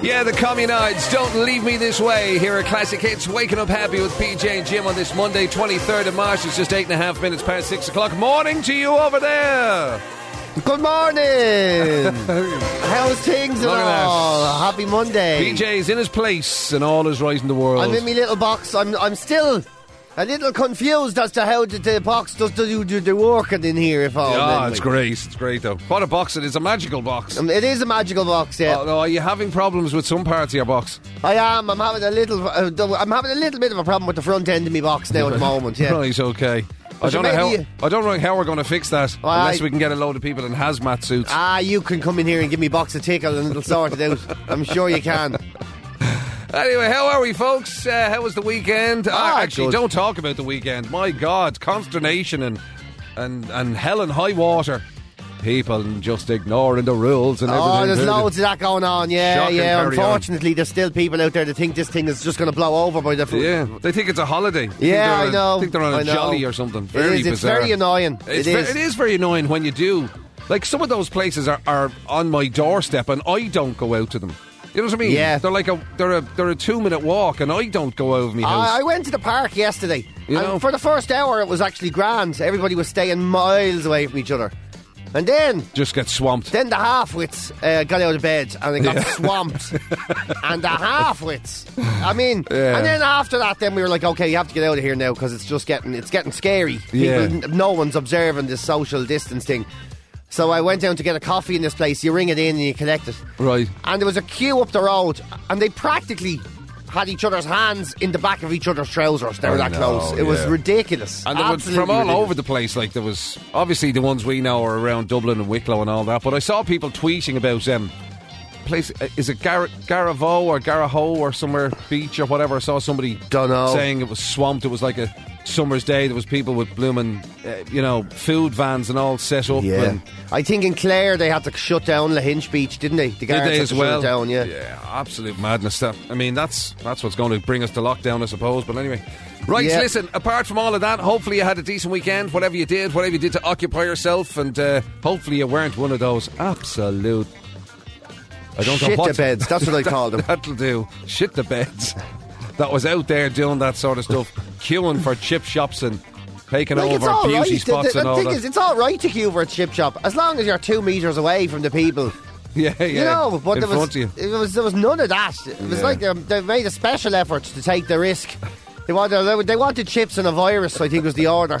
Yeah, the Communides, Don't Leave Me This Way. Here are Classic Hits, waking up happy with PJ and Jim on this Monday, 23rd of March. It's just 8.5 minutes past 6 o'clock. Morning to you over there. Good morning. How's things and all? Happy Monday. PJ's in his place and all is right in the world. I'm in my little box. I'm still a little confused as to how the box does the working in here. If all. Yeah, it's great. It's great though. What a box it is. A magical box. It is a magical box, yeah. Oh, no, are you having problems with some parts of your box? I am. I'm having a little bit of a problem with the front end of my box now at the moment. Yeah. Right. Okay. I don't know how we're going to fix that unless we can get a load of people in hazmat suits. You can come in here and give me a box of tickle and it'll sort it out. I'm sure you can. Anyway, how are we, folks? How was the weekend? Actually, good. Don't talk about the weekend. My God, consternation and hell and high water. People just ignoring the rules and everything. Oh, there's loads of that going on. Yeah, Shocking, yeah. carry Unfortunately, there's still people out there that think this thing is just going to blow over by the food. Yeah, they think it's a holiday. Yeah, I know. I think they're on a jolly or something. Very bizarre. It's very annoying. It is very annoying when you do. Like, some of those places are on my doorstep and I don't go out to them. You know what I mean? Yeah. They're like a 2-minute walk and I don't go out of my house. I went to the park yesterday. You know? For the first hour, it was actually grand. Everybody was staying miles away from each other. And then... just get swamped. Then the half-wits got out of bed and they got swamped. And the half-wits. I mean... Yeah. And then after that, then we were like, okay, you have to get out of here now because it's just getting scary. No one's observing this social distance thing. So I went down to get a coffee in this place. You ring it in and you collect it. Right. And there was a queue up the road and they practically had each other's hands in the back of each other's trousers. They were that close. It was ridiculous. And there was from all over the place. Like, there was obviously the ones we know are around Dublin and Wicklow and all that. But I saw people tweeting about place. Is it Garavow or Garahoe or somewhere beach or whatever? I saw somebody saying it was swamped. It was like a summer's day. There was people with blooming, food vans and all set up. Yeah. And I think in Clare they had to shut down Lahinch Beach, didn't they? The guards did they had as to well? shut it down, yeah. Yeah, absolute madness. I mean, that's what's going to bring us to lockdown, I suppose. But anyway. Right, Listen, apart from all of that, hopefully you had a decent weekend, whatever you did to occupy yourself, and hopefully you weren't one of those absolute... I don't know shit what the beds, that's what I call them. That'll do. Shit the beds. That was out there doing that sort of stuff, queuing for chip shops and taking over beauty spots and all that. The thing is, it's all right to queue for a chip shop as long as you're 2 metres away from the people. Yeah. You know, but there was none of that. It was like they made a special effort to take the risk. They wanted chips and a virus, I think was the order.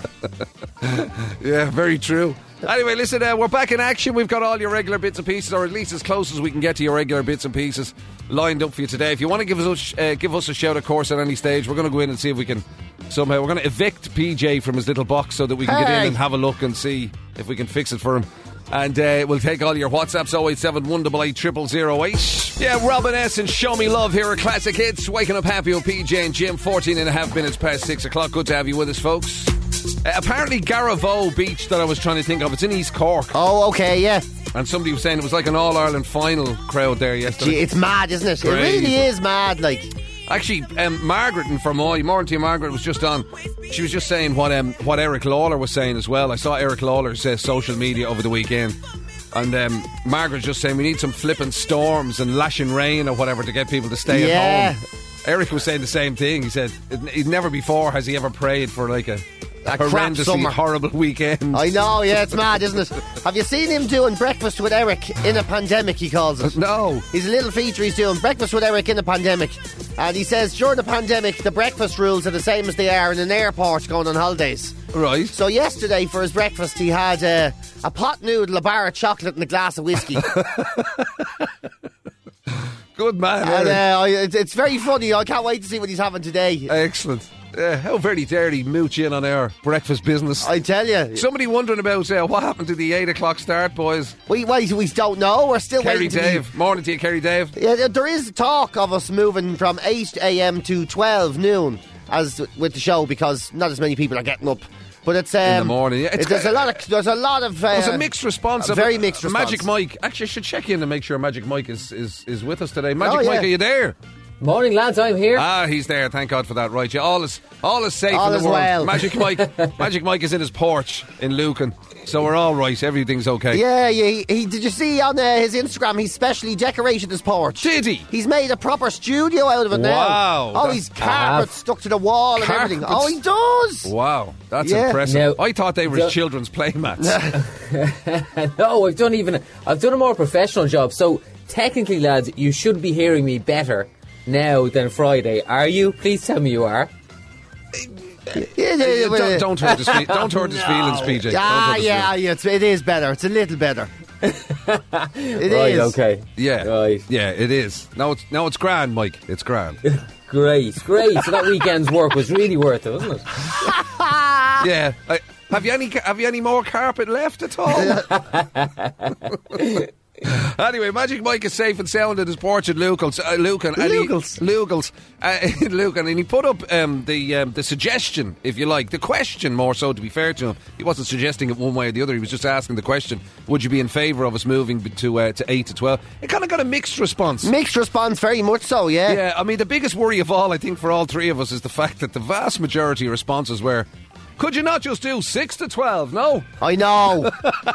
Yeah, very true. Anyway, listen, we're back in action. We've got all your regular bits and pieces, or at least as close as we can get to your regular bits and pieces, lined up for you today. If you want to give us a shout, of course, at any stage, we're going to go in and see if we can somehow... We're going to evict PJ from his little box so that we can get in and have a look and see if we can fix it for him. And we'll take all your WhatsApps, 087 188 0008. Yeah, Robin S. and Show Me Love here are Classic Hits. Waking up happy with PJ and Jim, 14.5 minutes past 6 o'clock. Good to have you with us, folks. Apparently Garavow Beach that I was trying to think of, it's in East Cork. Oh, okay, yeah. And somebody was saying it was like an All-Ireland final crowd there yesterday. Gee, it's mad, isn't it? Crazy. It really is mad, like. Actually, Margaret in Fermoy, Morning to you, Margaret, was just on. She was just saying what Eric Lawler was saying as well. I saw Eric Lawler's social media over the weekend. And Margaret's just saying we need some flipping storms and lashing rain or whatever to get people to stay at home. Eric was saying the same thing. He said he'd never before has he ever prayed for like a horrendously horrible weekend. I know, yeah, it's mad, isn't it? Have you seen him doing Breakfast with Eric in a pandemic, he calls it? No. He's a little feature he's doing, Breakfast with Eric in a pandemic. And he says during the pandemic, the breakfast rules are the same as they are in an airport going on holidays. Right. So yesterday for his breakfast, he had a pot noodle, a bar of chocolate and a glass of whiskey. Good man, Eric. And it's very funny. I can't wait to see what he's having today. Excellent. How very dare he mooch in on our breakfast business. I tell you. Somebody wondering about what happened to the 8 o'clock start, boys. We don't know. We're still waiting. Kerry Dave. Morning to you, Kerry Dave. Yeah, there is talk of us moving from 8 a.m. to 12 noon as with the show because not as many people are getting up. But it's in the morning. Yeah, there's a lot of. There's a mixed response. A very mixed response. Magic Mike. Actually, I should check in and make sure Magic Mike is with us today. Magic Mike, are you there? Morning, lads. I'm here. He's there. Thank God for that. Right, yeah, all is safe All in is the world. well. Magic Mike is in his porch in Lucan, so we're all right. Everything's okay. Yeah, he did you see on his Instagram, he's specially decorated his porch. Did he? He's made a proper studio out of it now. Wow. Oh, he's carpet stuck to the wall and everything. Oh, he does. Wow, that's Yeah. impressive. Now- I thought they were his children's playmats. No, I've done a more professional job. So technically, lads, you should be hearing me better now than Friday. Are you? Please tell me you are. Don't hurt his don't hurt his feelings, PJ. Don't hurt his feelings. It is better. It's a little better. It is. Right, okay. Yeah, Right. yeah, it is. No, it's grand, Mike. It's grand. Great. So that weekend's work was really worth it, wasn't it? Yeah. Have you any more carpet left at all? Anyway, Magic Mike is safe and sound at his porch at Lucan. Lucan, and he put up the suggestion, if you like, the question more so. To be fair to him, he wasn't suggesting it one way or the other. He was just asking the question: would you be in favour of us moving to 8 to 12? It kind of got a mixed response. Mixed response, very much so. Yeah. Yeah, I mean, the biggest worry of all, I think, for all three of us, is the fact that the vast majority of responses were, could you not just do 6 to 12? No. I know.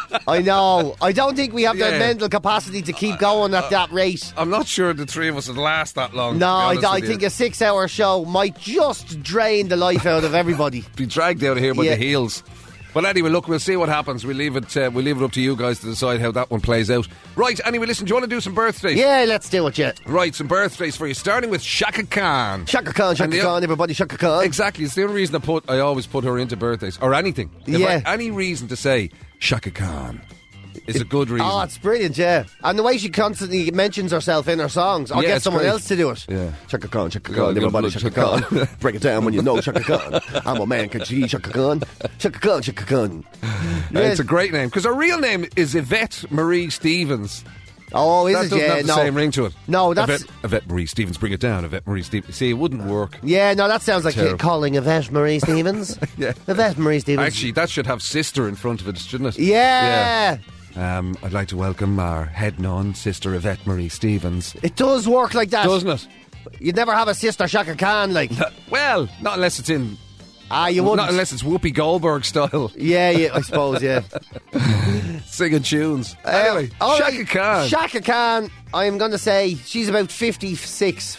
I don't think we have the Yeah. mental capacity to keep going at that rate. I'm not sure the three of us would last that long. No, I I think a 6-hour show might just drain the life out of everybody. be dragged out of here by Yeah. the heels. But anyway, look, we'll see what happens. We'll leave it up to you guys to decide how that one plays out. Right, anyway, listen, do you want to do some birthdays? Yeah, let's do it, yeah. Right, some birthdays for you, starting with Shaka Khan. Shaka Khan, everybody, Shaka Khan. Exactly, it's the only reason I always put her into birthdays, or anything. If Yeah. any reason to say Shaka Khan is a good reason. Oh, it's brilliant, yeah. And the way she constantly mentions herself in her songs, I'll Yeah, get it's someone great. else to do it. Yeah. Shaka Khan, Yeah, everybody, yeah, Shaka Khan. Break it down when you know Shaka Khan. I'm a man, can you Shaka Khan? Shaka Khan, Shaka Khan. It's a great name, because her real name is Yvette Marie Stevens. Oh, is That it? doesn't Yeah, have the no. same ring to it. No, that's... Yvette Marie Stevens, bring it down, Yvette Marie Stevens. See, it wouldn't work. Yeah, no, that sounds like Terrible. calling Yvette Marie Stevens. Yeah. Yvette Marie Stevens. Actually, that should have sister in front of it, shouldn't it? Yeah. I'd like to welcome our head nun, Sister Yvette Marie Stevens. It does work like that. Doesn't it? You'd never have a sister Shaka Khan, like. Well, not unless it's in... You wouldn't. Not unless it's Whoopi Goldberg style, Yeah, I suppose, yeah. singing tunes. Anyway, all Shaka right, Khan. Shaka Khan, I'm going to say she's about 56.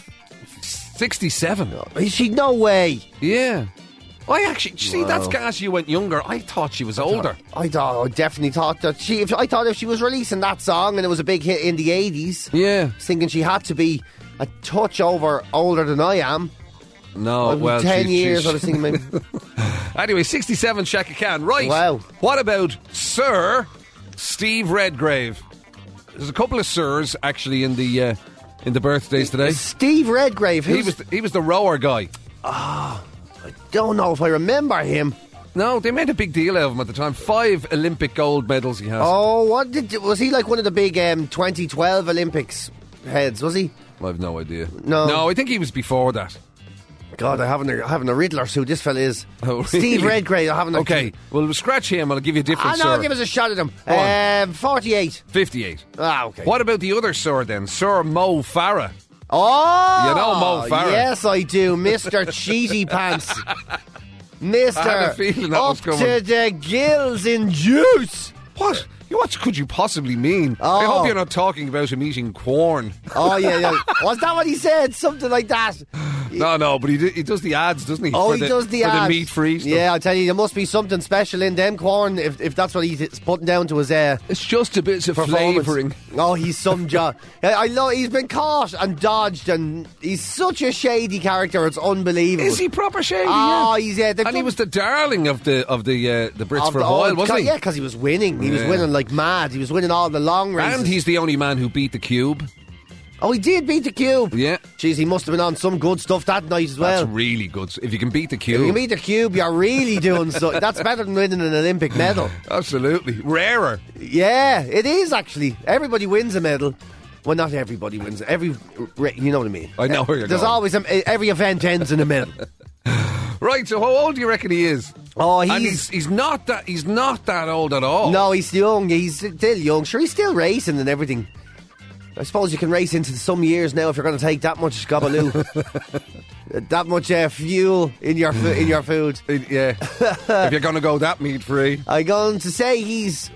67. Is she? No way. Yeah. I actually... See, that's gas you went younger. I thought she was older. I definitely thought that I thought if she was releasing that song and it was a big hit in the 80s, Yeah. I was thinking she had to be a touch older than I am. No, well... 10 she's- years, she's- I was thinking maybe. Anyway, 67 Shaka Khan. Right. Wow. What about Sir Steve Redgrave? There's a couple of sirs actually in the birthdays today. Steve Redgrave. He was the rower guy. Don't know if I remember him. No, they made a big deal out of him at the time. 5 Olympic gold medals he has. Oh, was he like one of the big 2012 Olympics heads, was he? I've no idea. No. I think he was before that. God, I haven't a riddler who this fella is. Oh, really? Steve Redgrave, I haven't a Okay, well, we'll scratch him. I'll give you a different no, sir. give us a shot at him. Go on. 48. 58. Okay. What about the other sir then? Sir Mo Farah. Oh! You know Mo Farah. Yes, I do. Mr. Cheesy Pants. Mr. I had a feeling that up was coming. to the gills in juice. What? What could you possibly mean? I hope you're not talking about him eating corn. Oh, yeah. Was that what he said? Something like that. No, but he does the ads, doesn't he? Oh, for he does the for ads. the meat-free stuff. Yeah, I'll tell you, there must be something special in them corn if that's what he's putting down to his It's just a bit of performance. flavouring. Oh, he's some job. I know he's been caught and dodged, and he's such a shady character. It's unbelievable. Is he proper shady? Oh, yeah. he's And he was the darling of the Brits for a while, wasn't he? Yeah, because he was winning. He was winning like mad. He was winning all the long races. And he's the only man who beat the Cube. Oh, he did beat the Cube. Yeah. Jeez, he must have been on some good stuff that night as well. That's really good. If you can beat the Cube. If you can beat the Cube, you're really doing so. That's better than winning an Olympic medal. Absolutely. Rarer. Yeah, it is actually. Everybody wins a medal. Well, not everybody wins. You know what I mean. I know where you're There's going. always every event ends in a medal. Right, so how old do you reckon he is? Oh, And he's not that old at all. No, he's young. He's still young. Sure, he's still racing and everything. I suppose you can race into some years now if you're going to take that much Gabaloo. That much fuel in your food. Yeah. If you're going to go that meat free. I'm going to say he's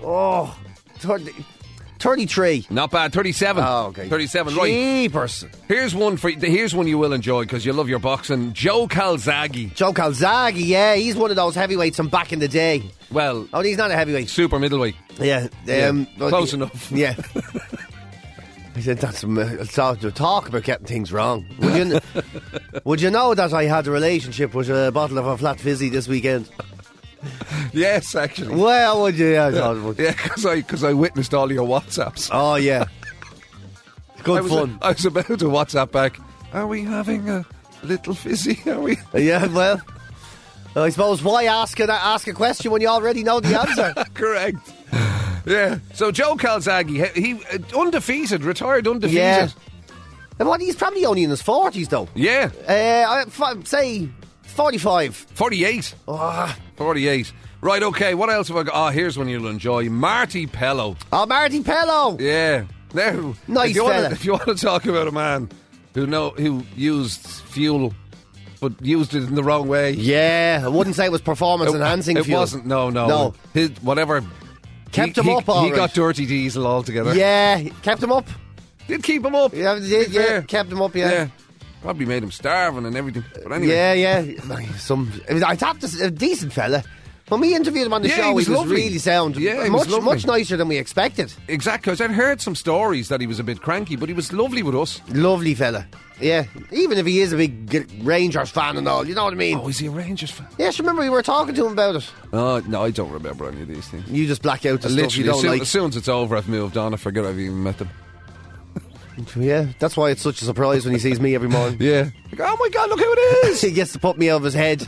33. Not bad. 37. Oh, okay. 37. Right. Jeepers. Here's one you will enjoy because you love your boxing. Joe Calzaghe. Joe Calzaghe, yeah, he's one of those heavyweights from back in the day. Well, he's not a heavyweight. super middleweight. Yeah, close enough. Yeah. I said that's to talk about getting things wrong. Would you know that I had a relationship with a bottle of a flat fizzy this weekend? Yes, actually. Well, would you? Yeah, because I witnessed all your WhatsApps. Oh yeah, good fun. I was about to WhatsApp back. Are we having a little fizzy? Are we? Yeah, well, I suppose why ask a question when you already know the answer? Correct. Yeah. So Joe Calzaghe, he undefeated, retired undefeated. Yeah. Well, he's probably only in his 40s though. Yeah. I'd say 45. 48. Oh. 48. Right, okay, what else have I got? Oh, here's one you'll enjoy. Marty Pello. Oh, Marty Pello. Yeah. Now, nice fella. If you want to talk about a man who used fuel but used it in the wrong way. Yeah, I wouldn't say it was performance enhancing fuel. It wasn't, no. His, whatever. Kept him up all He got dirty diesel altogether. Yeah, kept him up. Did keep him up. Yeah, did, yeah. Kept him up, yeah. Probably made him starving and everything. But anyway. Yeah. I thought this a decent fella. When we interviewed him on the show, he was really sound. Yeah, much nicer than we expected. Exactly, because I'd heard some stories that he was a bit cranky, but he was lovely with us. Lovely fella. Yeah, even if he is a big Rangers fan and all, you know what I mean? Oh, is he a Rangers fan? Yes, remember we were talking to him about it. Oh, no, I don't remember any of these things. You just black out the stuff you don't like. As soon as it's over, I've moved on. I forget I've even met them. Yeah, that's why it's such a surprise when he sees me every morning. Yeah. Like, oh my God, look who it is! He gets to put me out of his head.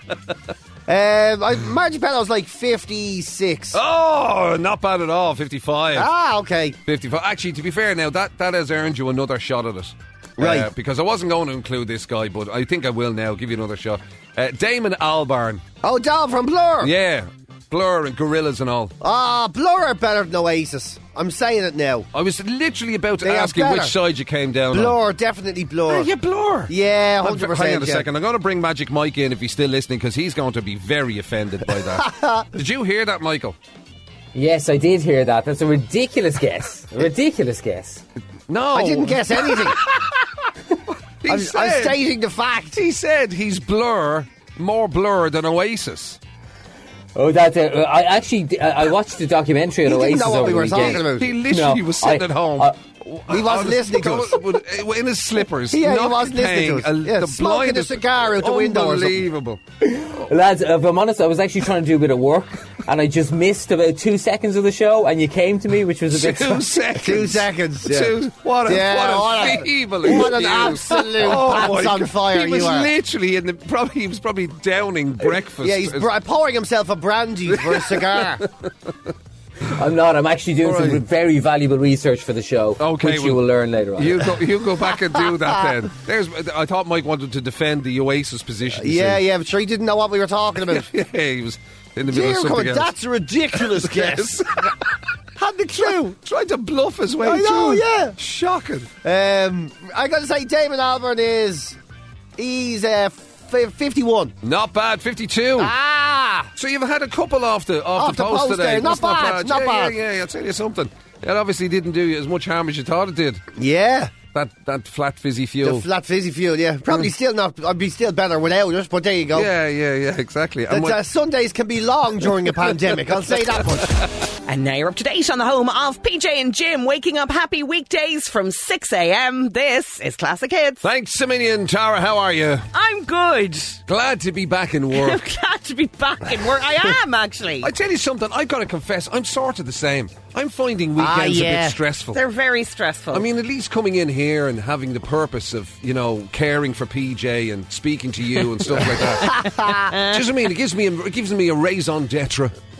Marty Pello's like 56. Oh, not bad at all. 55. Ah, okay. 55. Actually, to be fair now, that has earned you another shot at it. Right. Because I wasn't going to include this guy, but I think I will now. Give you another shot. Damon Albarn. Oh, Dom from Blur. Yeah. Blur and Gorillaz and all. Ah, Blur are better than Oasis. I'm saying it now. I was literally about to ask you which side you came down on. Blur, definitely Blur. Yeah, Blur. Yeah, 100%. Hang on a second. I'm going to bring Magic Mike in if he's still listening because he's going to be very offended by that. Did you hear that, Michael? Yes, I did hear that. That's a ridiculous guess. A ridiculous guess. No. I didn't guess anything. I'm stating the fact. He said he's Blur, more Blur than Oasis. Oh, that's I watched the documentary on Oasis. He didn't know what we were talking about. He literally was sitting at home. He wasn't listening to us. In his slippers. Yeah, he wasn't listening to us. The smoking a cigar out the window or something. Unbelievable. Lads, if I'm honest, I was actually trying to do a bit of work and I just missed about 2 seconds of the show and you came to me, which was a bit... 2 seconds. 2 seconds. Yeah. What a feeble What an absolute pants on fire you are. He was literally he was probably downing breakfast. Yeah, he's pouring himself a brandy for a cigar. I'm not. I'm actually doing some very valuable research for the show, which you will learn later on. You go back and do that then. I thought Mike wanted to defend the Oasis position. Yeah, but sure he didn't know what we were talking about. Yeah, he was in the middle of something else. That's a ridiculous guess. Had the clue. Tried to bluff his way through. I know, yeah. Shocking. I got to say, Damon Albarn he's 51. Not bad, 52. So you've had a couple off the post today. There. Not bad. Yeah, I'll tell you something. It obviously didn't do you as much harm as you thought it did. Yeah. That flat fizzy fuel. The flat fizzy fuel, yeah. Probably still not. I'd be still better without it, but there you go. Yeah, exactly. Sundays can be long during a pandemic, I'll say that much. And now you're up to date on the home of PJ and Jim, waking up happy weekdays from 6 a.m. This is Classic Hits. Thanks a million, Tara. How are you? I'm good. Glad to be back in work. I'm glad to be back in work. I am, actually. I tell you something, I've got to confess, I'm sort of the same. I'm finding weekends a bit stressful. They're very stressful. I mean, at least coming in here and having the purpose of, caring for PJ and speaking to you and stuff like that. Do you know what I mean? It gives me a raison d'etre.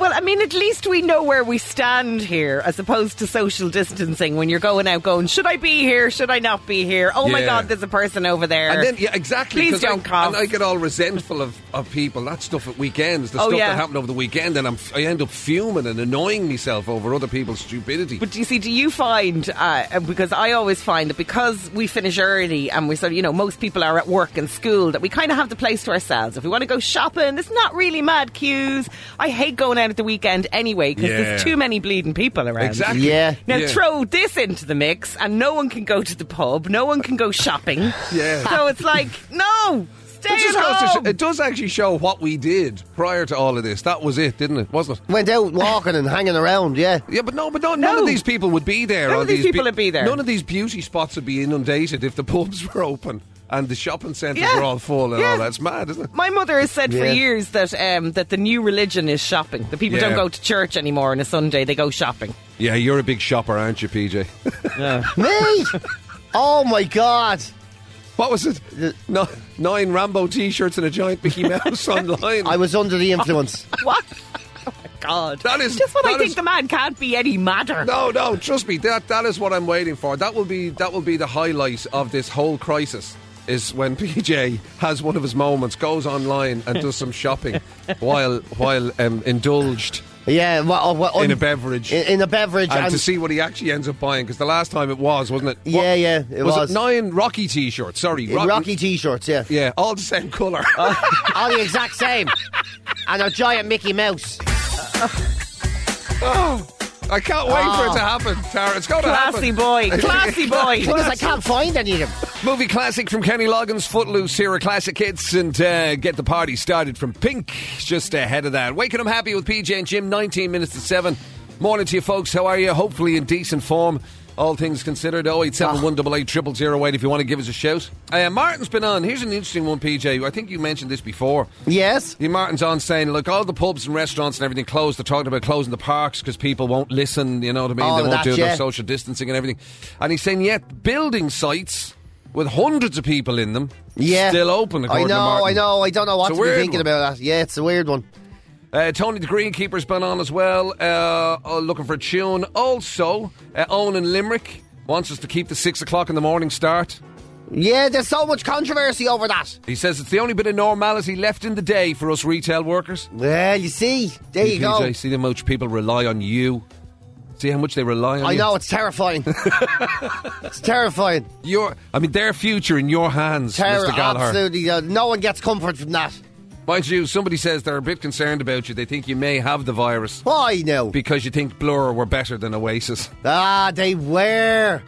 Well, I mean, at least we know where we stand here, as opposed to social distancing when you're going out going, should I be here? Should I not be here? Oh my Yeah. God, there's a person over there. And then, yeah, exactly. Please 'cause don't cough. And I get all resentful of people. That stuff at weekends, the Oh, stuff yeah. that happened over the weekend, and I end up fuming and annoying myself over other people's stupidity. But do you find, because I always find that because we finish early and we sort of, most people are at work and school, that we kind of have the place to ourselves. If we want to go shopping, it's not really mad queues. I hate going out at the weekend anyway because there's too many bleeding people around. Exactly. Yeah. Now Yeah. throw this into the mix and no one can go to the pub, no one can go shopping. Yeah. So it's like, no, stay It just at goes to home. it does actually show what we did prior to all of this. That was it, didn't it? Wasn't it? Went out walking and hanging around, yeah. Yeah, but none of these people would be there. None or of these people would be there. None of these beauty spots would be inundated if the pubs were open and the shopping centres Yeah. were all full and Yeah. all that. It's mad, isn't it? My mother has said for Yeah. years that that the new religion is shopping. That people Yeah. don't go to church anymore on a Sunday, they go shopping. Yeah, you're a big shopper, aren't you, PJ? Me? Oh my God. What was it? 9 Rambo t-shirts and a giant Mickey Mouse online. I was under the influence. What? Oh my God. That is- just when I that think is- the man can't be any madder. No, trust me. That is what I'm waiting for. That will be the highlight of this whole crisis. Is when PJ has one of his moments, goes online and does some shopping while indulged Yeah, in a beverage. In a beverage. And to see what he actually ends up buying, because the last time it was, wasn't it? Yeah, yeah, it was. it 9 Rocky t-shirts? Sorry, Rocky t-shirts, yeah. Yeah, all the same colour. All the exact same. And a giant Mickey Mouse. I can't wait for it to happen, Tara. It's going to happen. Classy boy. Classy boy. Because I can't find any of them. Movie classic from Kenny Loggins, Footloose here at Classic Hits, and get the party started from Pink just ahead of that. Waking up happy with PJ and Jim, 19 minutes to 7. Morning to you folks, how are you? Hopefully in decent form. All things considered, 087 188 0008 if you want to give us a shout. Martin's been on. Here's an interesting one, PJ. I think you mentioned this before. Yes. Martin's on saying, look, all the pubs and restaurants and everything closed. They're talking about closing the parks because people won't listen, you know what I mean? All They of won't that, do their yeah. social distancing and everything. And he's saying, yet building sites with hundreds of people in them still open, according to Martin. I know. I don't know what It's a to be weird thinking one. about that. Yeah, it's a weird one. Tony the Greenkeeper's been on as well, looking for a tune. Also, Owen in Limerick wants us to keep the 6 o'clock in the morning start. Yeah, there's so much controversy over that. He says it's the only bit of normality left in the day for us retail workers. Well, you see. There you go. PJ, see how much people rely on you. See how much they rely on I you. know, it's terrifying. It's terrifying. Their future in your hands, Mr. Gallagher. Absolutely. No one gets comfort from that. Mind you, somebody says they're a bit concerned about you. They think you may have the virus Why now? because you think Blur were better than Oasis. They were.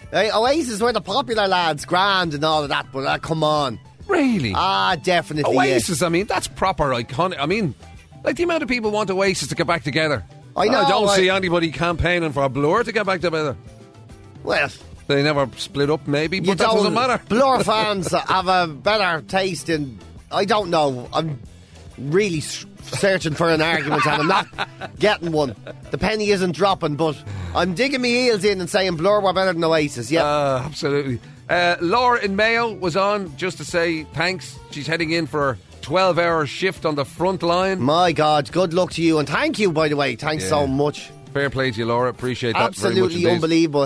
Oasis were the popular lads, grand and all of that, but come on. Really? Definitely. Oasis, I mean, that's proper iconic. I mean, like the amount of people want Oasis to get back together. I know, I don't I- see anybody campaigning for Blur to get back together. Well, They never split up, maybe, you but that doesn't matter. Blur fans have a better taste in. I don't know. I'm really searching for an argument and I'm not getting one. The penny isn't dropping, but I'm digging my heels in and saying Blur were better than Oasis. Yeah. Absolutely. Laura in Mayo was on just to say thanks. She's heading in for a 12-hour shift on the front line. My God, good luck to you and thank you, by the way. Thanks so much. Fair play to you, Laura. Appreciate that very much Absolutely indeed. unbelievable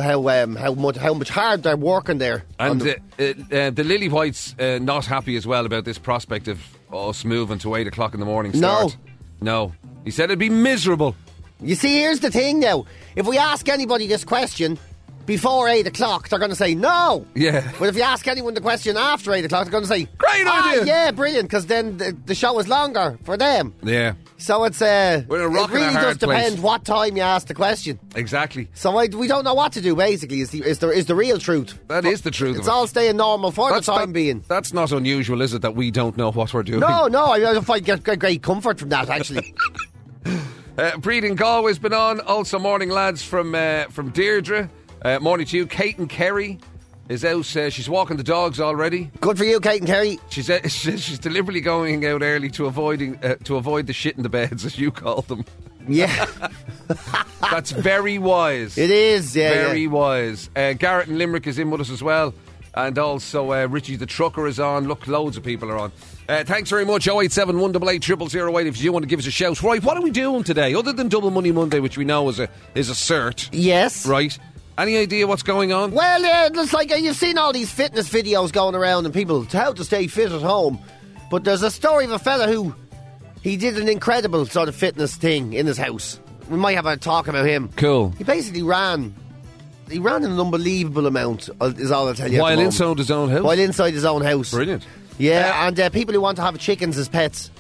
how much hard they're working there. And the Lily Whites not happy as well about this prospect of us moving to 8 o'clock in the morning start. No. He said it'd be miserable. You see, here's the thing now. If we ask anybody this question before 8 o'clock, they're going to say no. Yeah. But if you ask anyone the question after 8 o'clock, they're going to say, Great idea. Yeah, brilliant, because then the show is longer for them. Yeah, So it's We're in a it rock and a really hard does depend place. what time you ask the question. exactly. So we don't know what to do, basically, is the real truth. That is the truth It's of it. all staying normal for the time being. That's not unusual, is it, that we don't know what we're doing? No, I find get great comfort from that, actually. Breed in Galway's been on. Also, morning lads from Deirdre. Morning to you. Kate and Kerry is out. She's walking the dogs already. Good for you, Kate and Kerry. She's deliberately going out early to avoid the shit in the beds, as you call them. Yeah, That's very wise. it is. Yeah, Very wise. Garrett in Limerick is in with us as well. And also Richie the Trucker is on. Look, loads of people are on. Thanks very much. 087 188 0008 if you want to give us a shout. Right, what are we doing today? Other than Double Money Monday, which we know is a cert. Yes. Right. Any idea what's going on? Well, it's like you've seen all these fitness videos going around and people, how to stay fit at home. But there's a story of a fella who, he did an incredible sort of fitness thing in his house. We might have a talk about him. Cool. He basically ran an unbelievable amount, is all I'll tell you. While inside his own house? While inside his own house. Brilliant. Yeah, and people who want to have chickens as pets.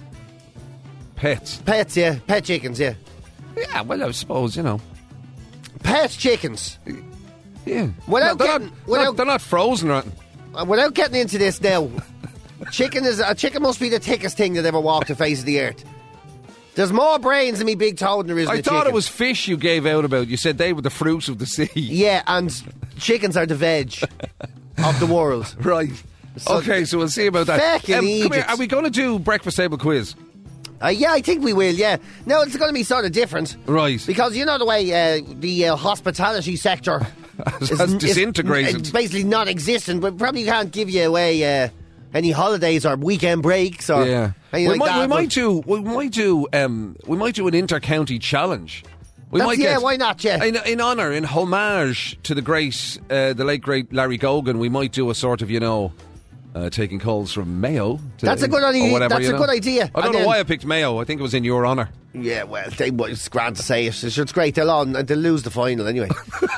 Pets? Pets, yeah. Pet chickens, yeah. Yeah, well, I suppose, you know. Pet chickens. Yeah. They're not frozen or anything. Without getting into this now, a chicken must be the thickest thing that ever walked the face of the earth. There's more brains in me big toe than there is in a chicken. I thought it was fish you gave out about. You said they were the fruits of the sea. Yeah, and chickens are the veg of the world. Right. Okay, so we'll see about that. Come here, are we going to do breakfast table quiz? Yeah, I think we will, yeah. No, it's going to be sort of different. Right. Because you know the way the hospitality sector has disintegrated. It's basically non-existent, but probably can't give you away any holidays or weekend breaks or anything like that. We might do an inter-county challenge. Why not, yeah. In honour, in homage to the late great Larry Gogan, we might do a sort of, taking calls from Mayo. That's a good idea. Good idea. I don't know why I picked Mayo. I think it was in your honour. Yeah, well, it's grand to say it. It's great. They'll lose the final anyway.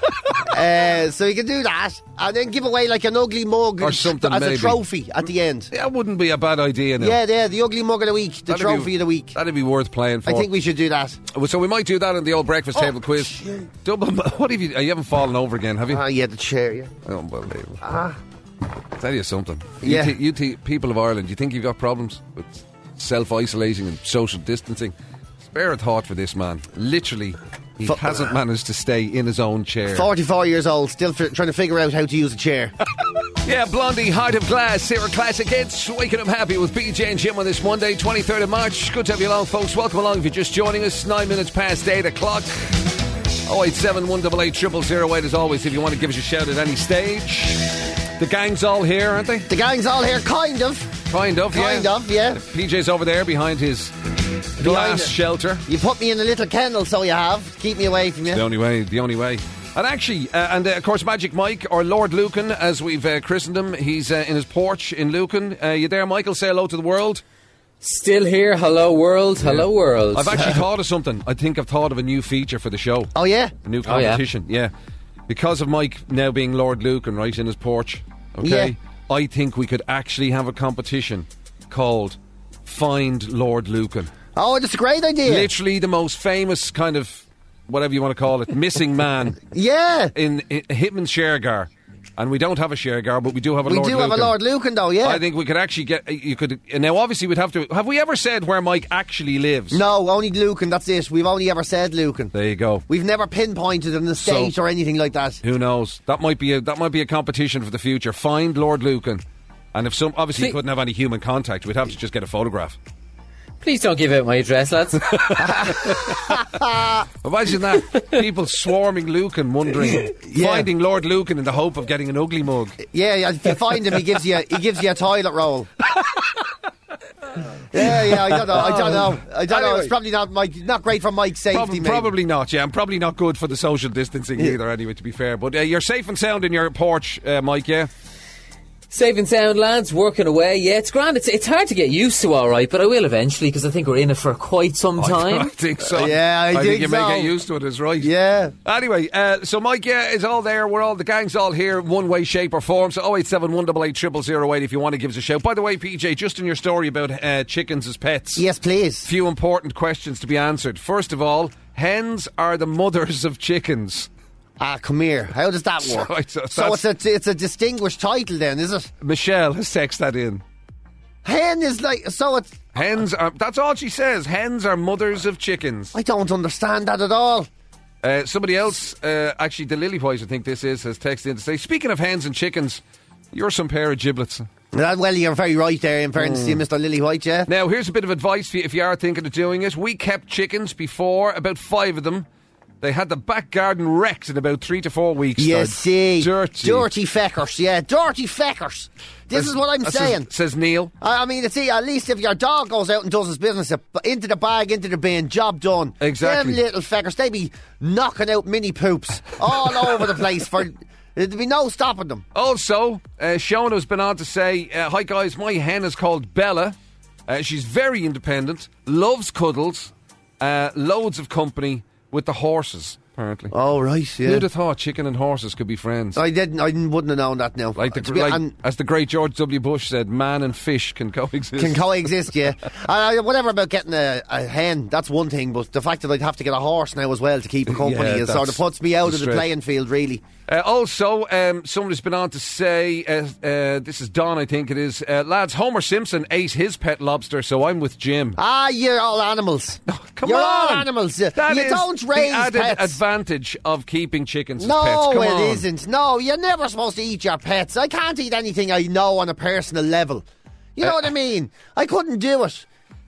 So you can do that and then give away like an ugly mug or something as maybe. A trophy at the end. That wouldn't be a bad idea now. Yeah, the ugly mug of the week, the trophy of the week. That'd be worth playing for. I think we should do that. So we might do that in the old breakfast table quiz. Shit. What have you? You haven't fallen over again, have you? Yeah, the chair. Yeah. Unbelievable. Tell you something. Yeah. You people of Ireland, you think you've got problems with self-isolating and social distancing? Spare a thought for this man. Literally, he hasn't managed to stay in his own chair. 44 years old, still trying to figure out how to use a chair. Yeah, Blondie, Heart of Glass, Sarah Classic Hits. Waking up happy with PJ and Jim on this Monday, 23rd of March. Good to have you along, folks. Welcome along if you're just joining us. 9 minutes past 8 o'clock. 087 188 0008 as always if you want to give us a shout at any stage. The gang's all here, aren't they? The gang's all here, kind of. Kind of, yeah. PJ's over there behind his glass shelter. You put me in a little kennel, so you have. Keep me away from you. The only way. And actually, of course, Magic Mike, or Lord Lucan, as we've christened him, he's in his porch in Lucan. You there, Michael? Say hello to the world. Still here. Hello, world. Hello, world. I've actually thought of something. I think I've thought of a new feature for the show. Oh, yeah? A new competition, yeah. Because of Mike now being Lord Lucan, right, in his porch, okay? Yeah. I think we could actually have a competition called Find Lord Lucan. Oh, that's a great idea. Literally the most famous kind of, whatever you want to call it, missing man. Yeah. In Hitman Shergar. And we don't have a Shergar, but we do have a Lord Lucan. We do have a Lord Lucan, though, yeah. I think we could actually now obviously we'd have to, have we ever said where Mike actually lives? No, only Lucan, that's it. We've only ever said Lucan. There you go. We've never pinpointed an estate or anything like that. Who knows? That might be a competition for the future. Find Lord Lucan. And if obviously he couldn't have any human contact, we'd have to just get a photograph. Please don't give out my address, lads. Imagine that. People swarming Lucan, wondering, finding Lord Lucan in the hope of getting an ugly mug. Yeah, if you find him, he gives you a toilet roll. Yeah, I don't know. Anyway, it's probably not great for Mike's safety. Probably not, yeah. And probably not good for the social distancing either, anyway, to be fair. But you're safe and sound in your porch, Mike, yeah? Safe and sound, lads, working away. Yeah, it's grand. It's hard to get used to, all right, but I will eventually because I think we're in it for quite some time. I think so. Yeah, I think you may get used to it, is right. Yeah. Anyway, so Mike, is all there. The gang's all here, one way, shape or form. So 087 188 0008 if you want to give us a shout. By the way, PJ, just in your story about chickens as pets. Yes, please. Few important questions to be answered. First of all, hens are the mothers of chickens. Come here. How does that work? So it's a distinguished title then, is it? Michelle has texted that in. Hen is like, so it's... Hens are, that's all she says. Hens are mothers of chickens. I don't understand that at all. Somebody else, actually the Lily White, I think this is, has texted in to say, speaking of hens and chickens, you're some pair of giblets. Well, you're very right there in fairness to you, Mr. Lily White, yeah. Now, here's a bit of advice for you if you are thinking of doing it. We kept chickens before, about 5 of them. They had the back garden wrecked in about 3 to 4 weeks. You They're see. dirty feckers, yeah. Dirty feckers. This is what I'm saying. Says Neil. I mean, at least if your dog goes out and does his business, into the bag, into the bin, job done. Exactly. Them little feckers, they be knocking out mini poops all over the place. There'd be no stopping them. Also, Shona has been on to say, hi guys, my hen is called Bella. She's very independent, loves cuddles, loads of company with the horses, apparently. Oh, right, yeah. Who'd have thought chicken and horses could be friends? I wouldn't have known that now. As the great George W. Bush said, man and fish can coexist. Can coexist, yeah. Whatever about getting a hen, that's one thing, but the fact that I'd have to get a horse now as well to keep company Yeah, sort of puts me out of the playing field, really. Also, somebody's been on to say, this is Don, I think it is, lads, Homer Simpson ate his pet lobster, so I'm with Jim. You're all animals. Come you're on. all animals. That you is don't raise the added pets. advantage of keeping chickens as No, pets. Come on. it isn't. No, you're never supposed to eat your pets. I can't eat anything I know on a personal level. You know what I mean? I couldn't do it.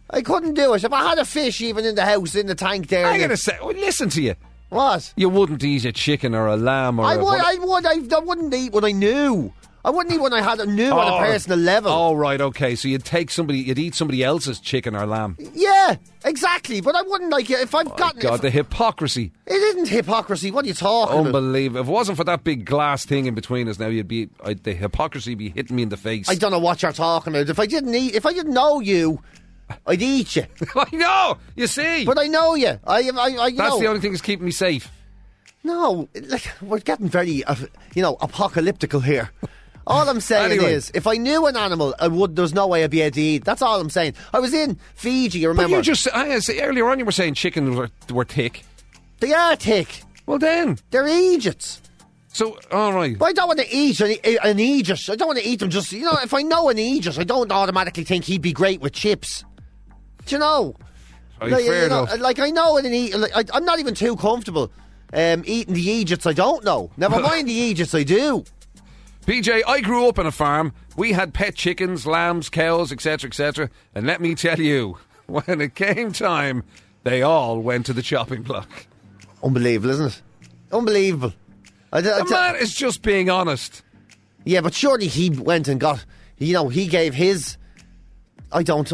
If I had a fish even in the house, in the tank there. I'm going to say, listen to you. What? You wouldn't eat a chicken or a lamb or I wouldn't eat what I knew. I wouldn't eat what I knew on a personal level. Oh, right, okay. So you'd eat somebody else's chicken or lamb. Yeah, exactly. But I wouldn't like it if I've gotten it. God, the hypocrisy. It isn't hypocrisy. What are you talking about? Unbelievable. If it wasn't for that big glass thing in between us now, the hypocrisy be hitting me in the face. I don't know what you're talking about. If I didn't know you, I'd eat you. I know, you see. But I know you. That's the only thing that's keeping me safe. No, we're getting very, apocalyptical here. All I'm saying is, if I knew an animal, there's no way I'd be able to eat. That's all I'm saying. I was in Fiji, you remember? But earlier on you were saying chickens were thick. They are thick. Well then. They're Egypts. So, all right. But I don't want to eat an Aegis. I don't want to eat them just, if I know an Aegis, I don't automatically think he'd be great with chips. Do you know? Fair enough. Like, I know I'm not even too comfortable eating the Aegis I don't know. Never mind the Aegis I do. PJ, I grew up on a farm. We had pet chickens, lambs, cows, etc., etc. And let me tell you, when it came time, they all went to the chopping block. Unbelievable, isn't it? Unbelievable. The man is just being honest. Yeah, but surely he went and got, he gave his... I've got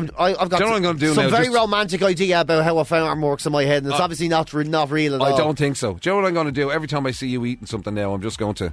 some very romantic idea about how a farm works in my head, and it's obviously not real at all. I don't think so. Do you know what I'm going to do? Every time I see you eating something now, I'm just going to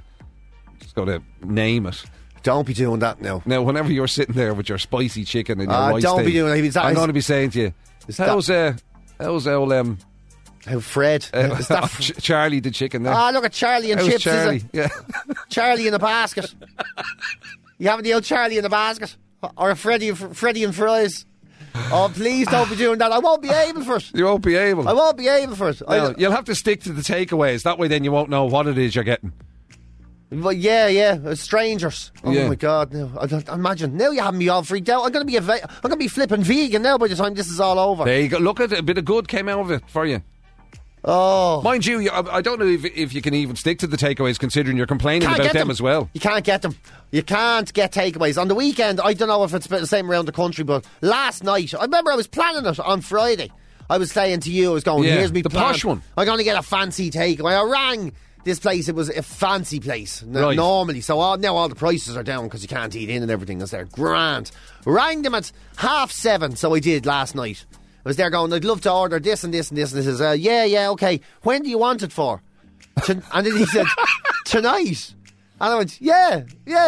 name it. Don't be doing that now. Now, whenever you're sitting there with your spicy chicken and your rice don't thing, be doing that. I'm going to be saying to you, how's old how Fred? Charlie the chicken there? Look at Charlie and how's chips. Charlie? Yeah. Charlie in a basket. You having the old Charlie in a basket? Or a Freddy and fries? Oh, please don't be doing that. I won't be able for it. You won't be able. I won't be able for it. No, you'll have to stick to the takeaways. That way then you won't know what it is you're getting. Well, yeah, strangers. Oh Yeah. my God! No, imagine now you have me all freaked out. I'm going to be flipping vegan now by the time this is all over. There you go. Look at it. A bit of good came out of it for you. Oh, mind you, I don't know if you can even stick to the takeaways, considering you're complaining about them as well. You can't get them. You can't get takeaways on the weekend. I don't know if it's the same around the country, but last night I remember I was planning it on Friday. I was saying to you, I was going, here's me the plan. posh one. I'm going to get a fancy takeaway. I rang this place. It was a fancy place Right. normally. So now all the prices are down because you can't eat in and everything is there. Grand. Rang them at 7:30. So I did last night. I was there going, I'd love to order this and this and this. And he says, yeah, okay. When do you want it for? And then he said, tonight. And I went, yeah,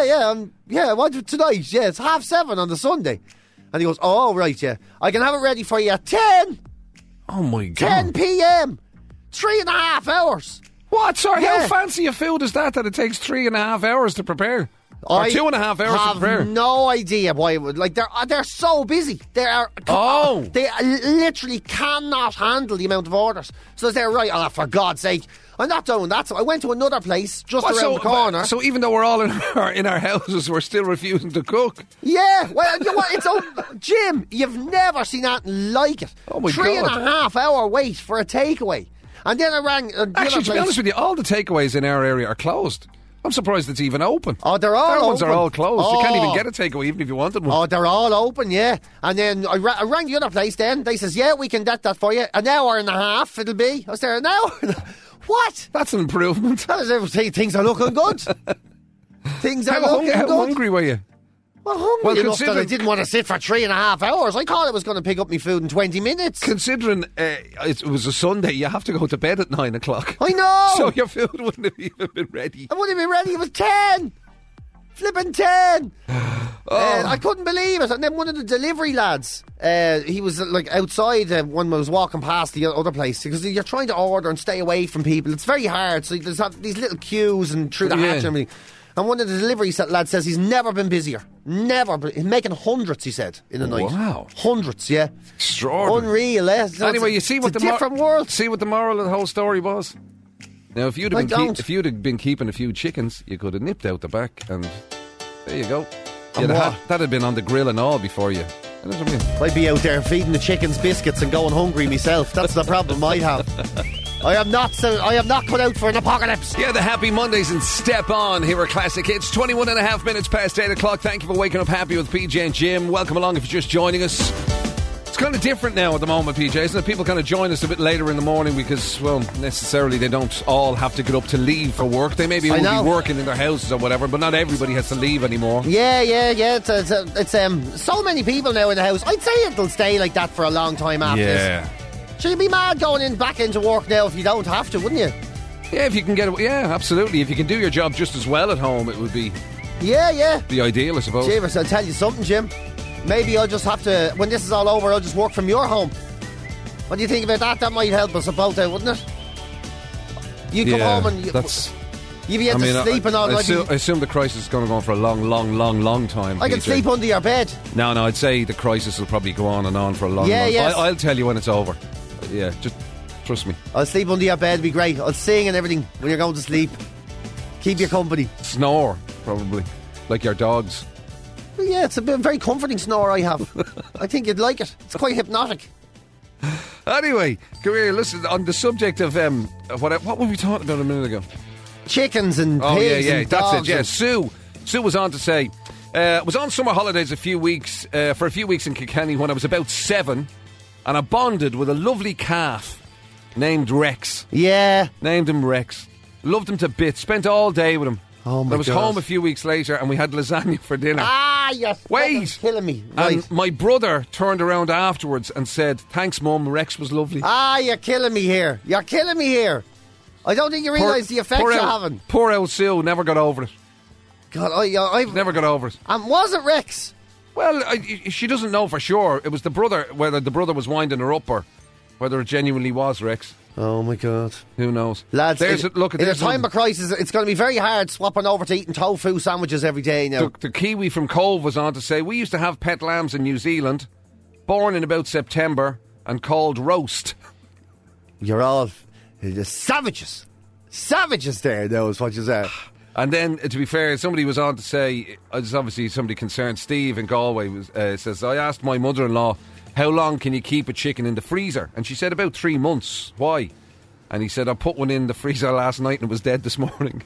I want it tonight. Yeah, it's 7:30 on the Sunday. And he goes, oh, right, yeah. I can have it ready for you at 10. Oh my God. 10 p.m. 3.5 hours. What? Sorry, Yeah. how fancy a food is that it takes 3.5 hours to prepare? Or 2.5 hours to prepare? I have no idea why it would. Like, they're so busy. Oh. They literally cannot handle the amount of orders. So they're right, for God's sake. I'm not doing that. So I went to another place just around the corner. So even though we're all in our houses, we're still refusing to cook? Yeah, well, you know what? Jim, you've never seen anything like it. Oh my God. 3.5 hour wait for a takeaway. And then I rang... Actually, to be honest with you, all the takeaways in our area are closed. I'm surprised it's even open. Oh, they're all Their open. ones are all closed. You can't even Oh. get a takeaway even if you wanted one. Oh, they're all open, yeah. And then I rang the other place then. They says, yeah, we can get that for you. An hour and a half it'll be. I was there, an hour? What? That's an improvement. Things are looking good. Things are looking How good. hungry were you? Well, hungry Well, enough that I considering- didn't want to sit for 3.5 hours. I thought I was going to pick up my food in 20 minutes. Considering it was a Sunday, you have to go to bed at 9 o'clock. I know. So your food wouldn't have even been ready. I wouldn't be ready. It was 10. Flipping 10. I couldn't believe it. And then one of the delivery lads, he was like outside when I was walking past the other place, because you're trying to order and stay away from people. It's very hard. So there's these little queues and through the hatch and everything. And one of the delivery lads says he's never been busier. Never. He's making hundreds, he said, in a night. Wow. Hundreds, yeah. Extraordinary. Unreal, eh? So Anyway, you it's see what a the different world. See what the moral of the whole story was. Now, if you'd I have been don't. if you'd have been keeping a few chickens, you could have nipped out the back, and there you go. And You'd have what? that'd have been on the grill and all before you. You know what I mean? I'd be out there feeding the chickens biscuits and going hungry myself. That's the problem I have. I am not cut out for an apocalypse. Yeah, the Happy Mondays and Step On here are Classic Hits. 21 and a half minutes past 8 o'clock. Thank you for waking up happy with PJ and Jim. Welcome along if you're just joining us. It's kind of different now at the moment, PJ, isn't it? People kind of join us a bit later in the morning because, well, necessarily they don't all have to get up to leave for work. They maybe will be working in their houses or whatever, but not everybody has to leave anymore. Yeah. It's so many people now in the house. I'd say it'll stay like that for a long time after this. Should you be mad going back into work now if you don't have to, wouldn't you? Yeah, if you can get it. Yeah, absolutely. If you can do your job just as well at home, it would be Yeah. the ideal, I suppose. Jeevers, I'll tell you something, Jim. Maybe I'll just have to, when this is all over, I'll just work from your home. What do you think about that? That might help us both out, wouldn't it? You come home and you'd be able to sleep and all. I assume the crisis is going to go on for a long time. I can PJ. sleep under your bed. No, I'd say the crisis will probably go on and on for a long Yeah, time. yes. I'll tell you when it's over. Yeah, just trust me. I'll sleep under your bed, it'd be great. I'll sing and everything when you're going to sleep. Keep you company. Snore, probably. Like your dogs. Well, yeah, it's a very comforting snore I have. I think you'd like it. It's quite hypnotic. Anyway, come here, listen, on the subject of what were we talking about a minute ago? Chickens and Oh, pigs yeah, and that's dogs it, yeah. and- Sue was on to say, was on summer holidays for a few weeks in Kilkenny when I was about 7, and I bonded with a lovely calf named Rex. Yeah. Named him Rex. Loved him to bits. Spent all day with him. Oh, my I was God. home a few weeks later and we had lasagna for dinner. You're Wait. fucking killing me. Right. And my brother turned around afterwards and said, "Thanks, Mum, Rex was lovely." You're killing me here. You're killing me here. I don't think you realise the effect you're having. Poor old Sue never got over it. God, I've Never got over it. And was it Rex? Well, she doesn't know for sure. It was the brother, whether the brother was winding her up or whether it genuinely was Rex. Oh my God. Who knows? Lads, There's in look at a this time one. of crisis, it's going to be very hard swapping over to eating tofu sandwiches every day now. The Kiwi from Cove was on to say, we used to have pet lambs in New Zealand, born in about September and called roast. You're all savages. Savages there, though, is what you said. And then, to be fair, somebody was on to say, it's obviously somebody concerned, Steve in Galway says, I asked my mother-in-law, how long can you keep a chicken in the freezer? And she said, about 3 months. Why? And he said, I put one in the freezer last night and it was dead this morning.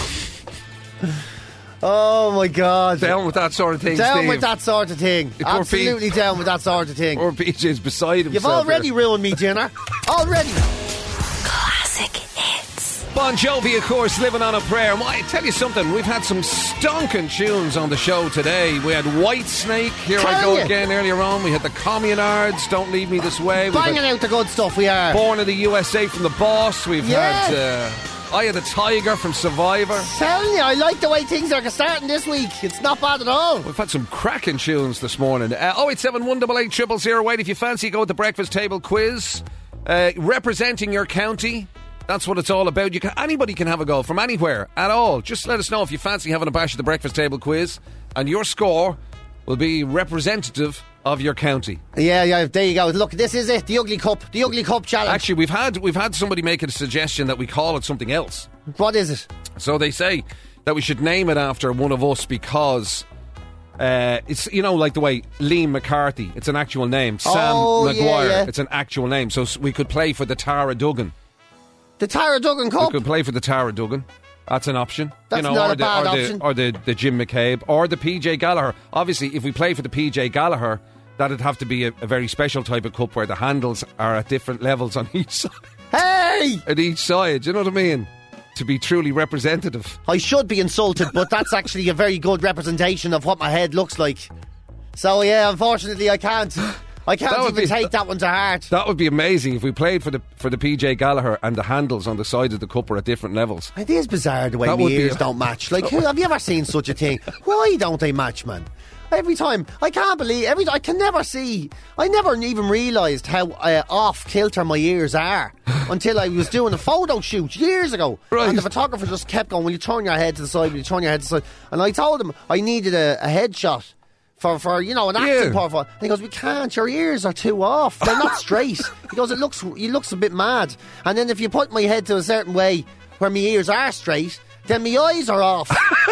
Oh my God. Down with that sort of thing, Down Steve. with that sort of thing. Poor Absolutely Pete. down with that sort of thing. Or PJ's beside himself. You've already here. ruined me dinner. Already. Classic hits. Bon Jovi, of course, living on a prayer. Well, I tell you something, we've had some stonking tunes on the show today. We had White Snake, Here I Tell Go you. Again earlier on. We had the Communards, Don't Leave Me This Way. We've Banging had out the good stuff we are. Born in the USA from The Boss. We've Yeah. had Eye of the Tiger from Survivor. Telling you, I like the way things are starting this week. It's not bad at all. We've had some cracking tunes this morning. 087 188 008 if you fancy go with the breakfast table quiz. Representing your county. That's what it's all about. Anybody can have a go from anywhere at all. Just let us know if you fancy having a bash at the breakfast table quiz, and your score will be representative of your county. Yeah, there you go. Look, this is it. The Ugly Cup challenge. Actually, we've had somebody make a suggestion that we call it something else. What is it? So they say that we should name it after one of us because it's, you know, like the way Liam McCarthy, it's an actual name. Sam Maguire, yeah. it's an actual name. So we could play for the Tara Duggan. The Tara Duggan We Cup. could play for the Tara Duggan. That's an option. That's not a bad option. Or the Jim McCabe or the PJ Gallagher. Obviously, if we play for the PJ Gallagher, that'd have to be a very special type of cup where the handles are at different levels on each side. Hey! At each side, you know what I mean? To be truly representative. I should be insulted, but that's actually a very good representation of what my head looks like. So yeah, unfortunately, I can't even take that one to heart. That would be amazing if we played for the PJ Gallagher and the handles on the side of the cup were at different levels. It is bizarre the way my ears don't match. Like, have you ever seen such a thing? Why don't they match, man? Every time, I can't believe. I can never see. I never even realised how off kilter my ears are until I was doing a photo shoot years ago. Right. And the photographer just kept going, "Will you turn your head to the side? Will you turn your head to the side?" And I told him I needed a headshot. For you know, an acting profile. And he goes, "We can't, your ears are too off. They're not straight." He goes, It looks a bit mad. And then if you put my head to a certain way where my ears are straight, then my eyes are off.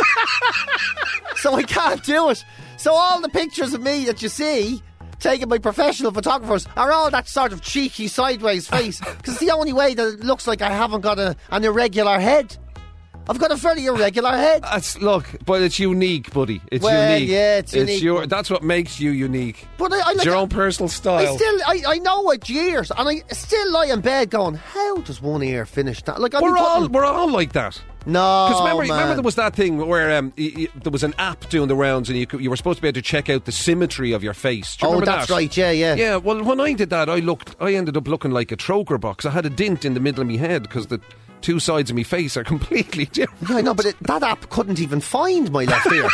So I can't do it. So all the pictures of me that you see taken by professional photographers are all that sort of cheeky sideways face, because it's the only way that it looks like I haven't got an irregular head. I've got a very irregular head. Look, but it's unique, buddy. It's well, unique. Yeah, it's unique. That's what makes you unique. But it's your own personal style. I know it years, and I still lie in bed going, "How does one ear finish that?" Like we're all like that. No, because remember there was that thing where there was an app doing the rounds, and you were supposed to be able to check out the symmetry of your face. Do you remember that's that? right. Yeah. Yeah. Well, when I did that, I ended up looking like a troker box. I had a dint in the middle of my head because the two sides of my face are completely different. Yeah, I know, but that app couldn't even find my left ear.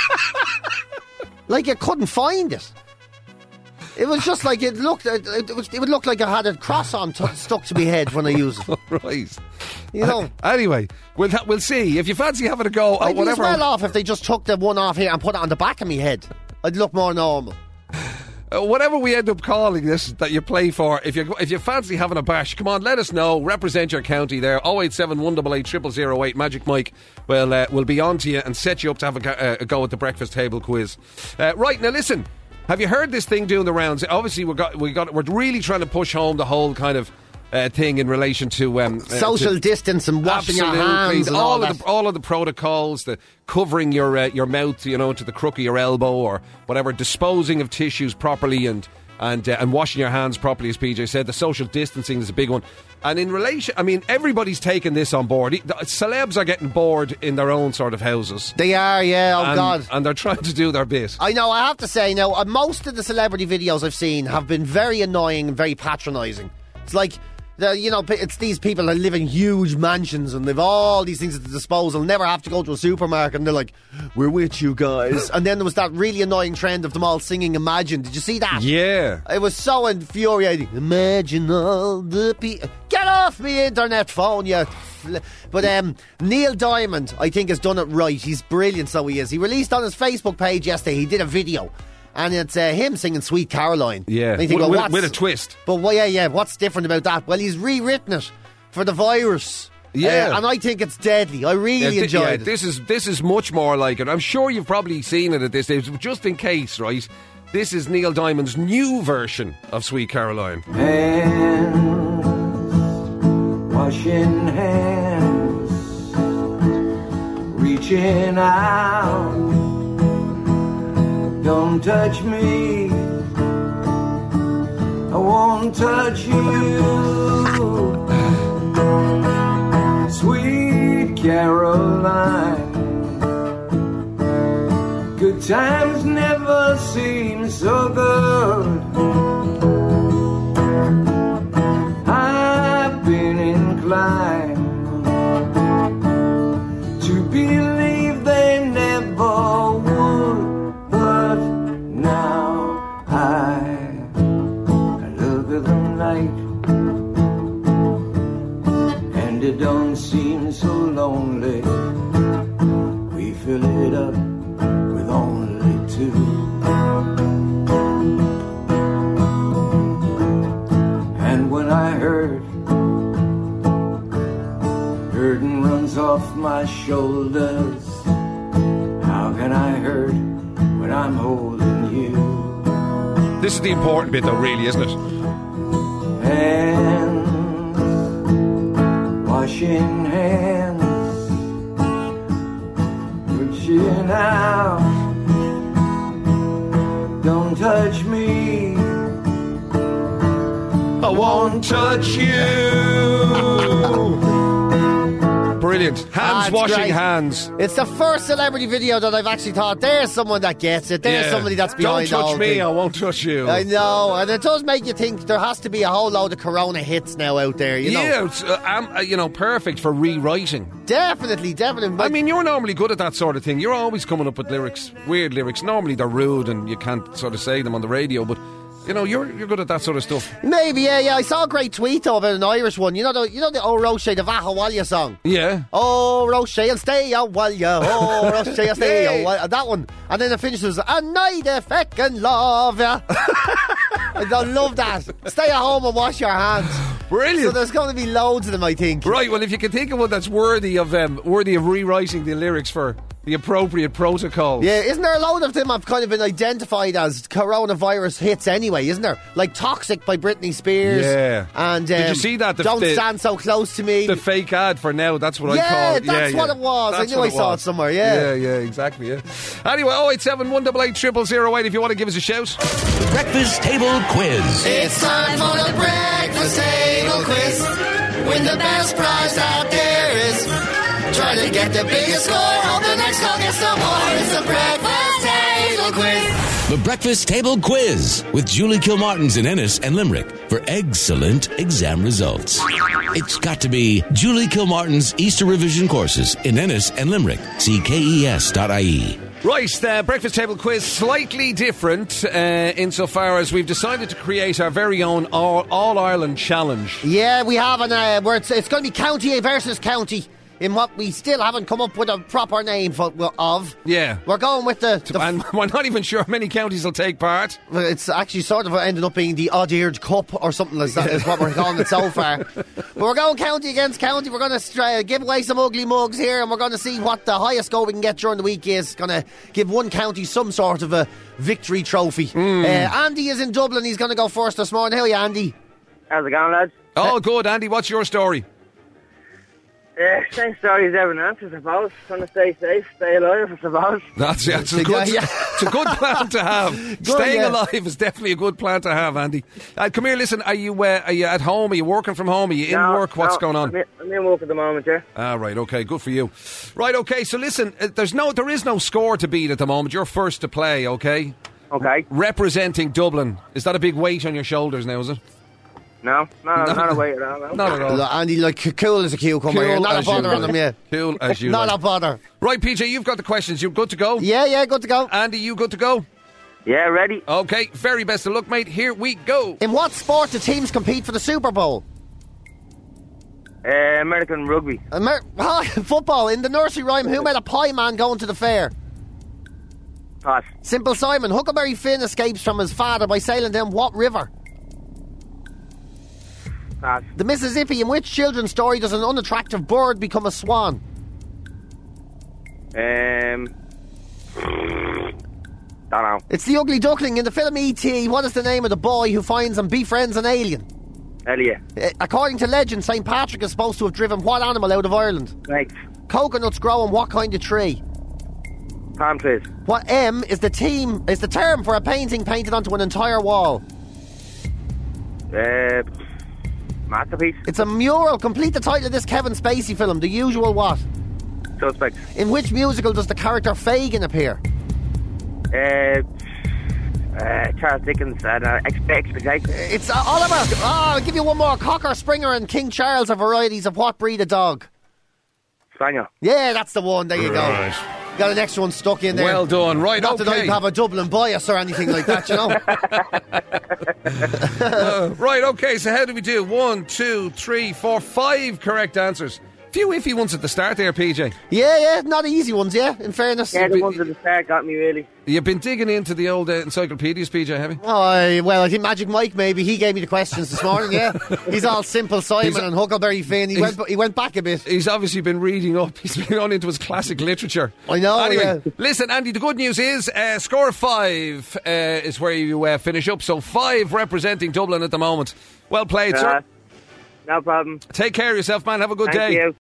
Like, it couldn't find it. It was just like it would look like I had a cross on stuck to my head when I use it. Right. You know. Anyway, we'll see. If you fancy having a go at whatever. I'd be well off if they just took the one off here and put it on the back of my head. I'd look more normal. Whatever we end up calling this that you play for, if you fancy having a bash, come on, let us know. Represent your county there. 087 188 0008. Magic Mike will be on to you and set you up to have a go at the breakfast table quiz. Right, now listen. Have you heard this thing doing the rounds? Obviously, we're really trying to push home the whole kind of thing in relation to social distance and washing your hands, and all of the protocols, the covering your mouth, you know, to the crook of your elbow or whatever, disposing of tissues properly and washing your hands properly, as PJ said. The social distancing is a big one. And in relation, I mean, everybody's taken this on board. Celebs are getting bored in their own sort of houses. They are, yeah. God. And they're trying to do their bit. I know, I have to say, now, most of the celebrity videos I've seen have been very annoying and very patronising. It's like, it's these people that live in huge mansions and they've all these things at their disposal, never have to go to a supermarket, and they're like, "We're with you guys." And then there was that really annoying trend of them all singing Imagine. Did you see that? Yeah. It was so infuriating. Imagine all the people. Get off me internet phone, you. But Neil Diamond, I think, has done it right. He's brilliant, so he is. He released on his Facebook page yesterday, he did a video. And it's him singing Sweet Caroline. Yeah, and you think, with a twist. But what's different about that? Well, he's rewritten it for the virus. Yeah. And I think it's deadly. I really enjoyed it. This is much more like it. I'm sure you've probably seen it at this stage. Just in case, right? This is Neil Diamond's new version of Sweet Caroline. Hands, washing hands, reaching out. Don't touch me, I won't touch you. Sweet Caroline, good times never seem so good. I've been inclined to believe they never would. Now I look at the night, and it don't seem so lonely. We fill it up with only two. And when I hurt, burden runs off my shoulders. How can I hurt when I'm holding you? This is the important bit, though, really, isn't it? Hands, washing hands, you now. Don't touch me. I won't touch you. Brilliant. Hands That's washing great. hands. It's the first celebrity video that I've actually thought, there's someone that gets it. There's Yeah. somebody that's behind Don't the touch whole me, thing. I won't touch you. I know, and it does make you think there has to be a whole load of Corona hits now out there, you know. Yeah, it's, perfect for rewriting. Definitely. I mean, you're normally good at that sort of thing. You're always coming up with lyrics, weird lyrics. Normally they're rude and you can't sort of say them on the radio, but you're good at that sort of stuff. maybe, yeah. I saw a great tweet though about an Irish one. You know the Oh Roche, the Vahawalia song. Yeah. Oh Roche, I'll stay a while, yeah. Oh Roche, I'll stay a while. That one, and then it finishes. And night a feckin' love ya. I love that. Stay at home and wash your hands. Brilliant. So there's going to be loads of them, I think. Right, well, if you can think of one that's worthy of rewriting the lyrics for the appropriate protocol. Yeah, isn't there a load of them have kind of been identified as coronavirus hits anyway, isn't there? Like Toxic by Britney Spears. Yeah. And Did you see that? Don't Stand So Close to Me. The fake ad for now, that's what I Yeah, call it. that's what it was. I That's knew what I saw was. it somewhere, yeah. Yeah, exactly, yeah. Anyway, 087 188 0008 if you want to give us a shout. Breakfast Table Quiz. It's time for the breakfast table quiz. Win the best prize out there is try to get the biggest score. Hope the next call gets some more. It's the breakfast table quiz. The Breakfast Table Quiz with Julie Kilmartins in Ennis and Limerick for excellent exam results. It's got to be Julie Kilmartin's Easter Revision courses in Ennis and Limerick. See KES.ie. Right, the breakfast table quiz slightly different insofar as we've decided to create our very own All Ireland challenge. Yeah, we have where it's going to be county versus county in what we still haven't come up with a proper name of. Yeah. We're going with the And we're not even sure how many counties will take part. it's actually sort of ended up being the odd-eared cup or something like that is what we're calling it so far. But we're going county against county. We're going to give away some ugly mugs here, and we're going to see what the highest goal we can get during the week is. Going to give one county some sort of a victory trophy. Andy is in Dublin. He's going to go first this morning. How are you, Andy? How's it going, lads? Oh, good. Andy, what's your story? Same story as everyone else, I suppose. Trying to stay safe, stay alive, I suppose. It's a good, it's a good plan to have. Staying alive is definitely a good plan to have, Andy. Come here, listen, are you at home? Are you working from home? Are you in work? What's going on? I'm in work at the moment, yeah. Ah, right, okay, good for you. Right, okay, so listen, there is no score to beat at the moment. You're first to play, okay? Okay. Representing Dublin. Is that a big weight on your shoulders now, is it? No, not a way around. No. Not at all. Andy, like, cool as a cucumber. Cool Not a as bother you on him, yeah. Cool as you Not like. a bother. Right, PJ, you've got the questions. You good to go? Yeah, good to go. Andy, you good to go? Yeah, ready? Okay, very best of luck, mate. Here we go. In what sport do teams compete for the Super Bowl? American rugby. Football. In the nursery rhyme, who made a pie man going to the fair? Pass. Simple Simon. Huckleberry Finn escapes from his father by sailing down what river? Pass. The Mississippi. In which children's story does an unattractive bird become a swan? Don't know. It's the Ugly Duckling. In the film E.T., what is the name of the boy who finds and befriends an alien? Elliot. According to legend, St. Patrick is supposed to have driven what animal out of Ireland? Snakes. Coconuts grow on what kind of tree? Palm trees. What M is the term for a painting painted onto an entire wall? Masterpiece. It's a mural. Complete the title of this Kevin Spacey film. The Usual what? Suspects. In which musical does the character Fagin appear? Charles Dickens and Expectation. It's Oliver. I'll give you one more. Cocker, Springer and King Charles are varieties of what breed of dog? Spaniel. Yeah, that's the one. There you go. Got an extra one stuck in there. Well done. Right, Not that I okay. have a Dublin bias or anything like that, you know. Right, okay, so how do we do? 1, 2, 3, 4, 5 correct answers. Few iffy ones at the start there, PJ. Yeah, not easy ones, yeah, in fairness. Yeah, the ones at the start got me, really. You've been digging into the old encyclopedias, PJ, have you? Well, I think Magic Mike, maybe. He gave me the questions this morning, yeah. He's all Simple Simon and Huckleberry Finn. He went back a bit. He's obviously been reading up. He's been on into his classic literature. I know, Anyway, yeah. listen, Andy, the good news is score 5 is where you finish up. So 5 representing Dublin at the moment. Well played, sir. No problem. Take care of yourself, man. Have a good Thank day. you.